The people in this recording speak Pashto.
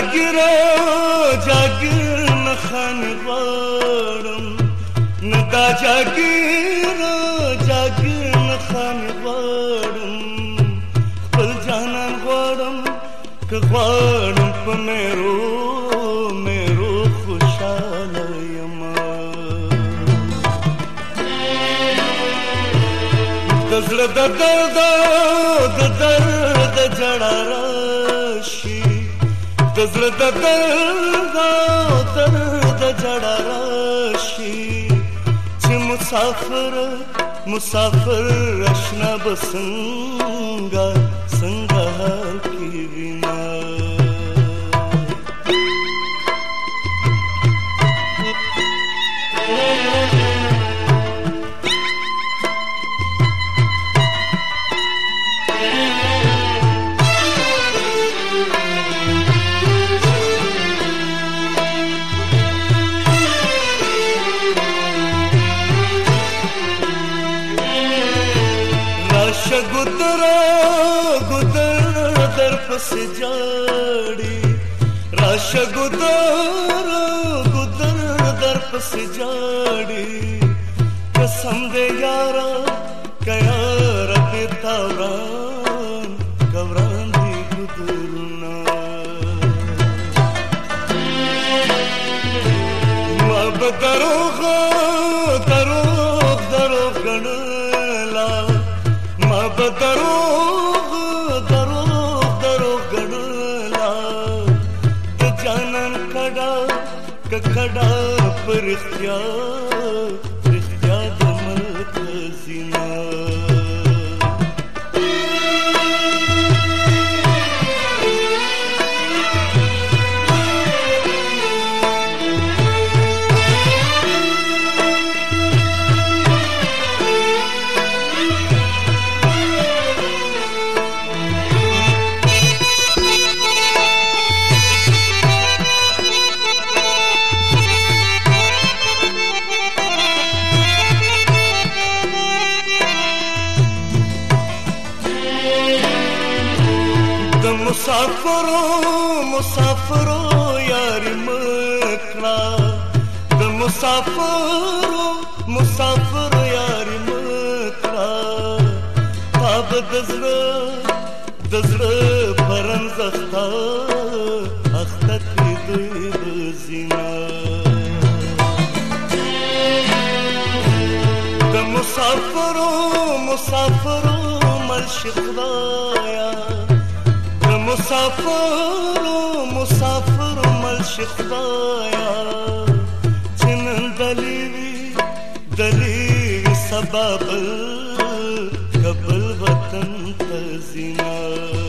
جاګیرو جاګیر نه خاني غواړم نه دا جاګیرو جاګیر نه خاني غواړم خپل جانان غواړم که غواړم په مېرو خوشاله یمه د زړه د درد جړا راشي د زړه د درد جړا راشي چې مسافر اشنا بسنګا څنګه حال کې وینا ګودر در پس جاړي راشه ګودر در پس جاړي قسم دې یارا کیا رب توران دي ګودرنا ما بدروغ غنلا ما بدروغ غنلا د جانان کډا پر اختیا د ملک زینا مسافرو یاری مکړه د مسافرو یاری مکړه تاب د زړه پرن زخته اخته کړې دوی د زینا د مسافرو مرشي خدایا مسافر ملشي خدایا چنن دلی سبب قبل وطن تزینا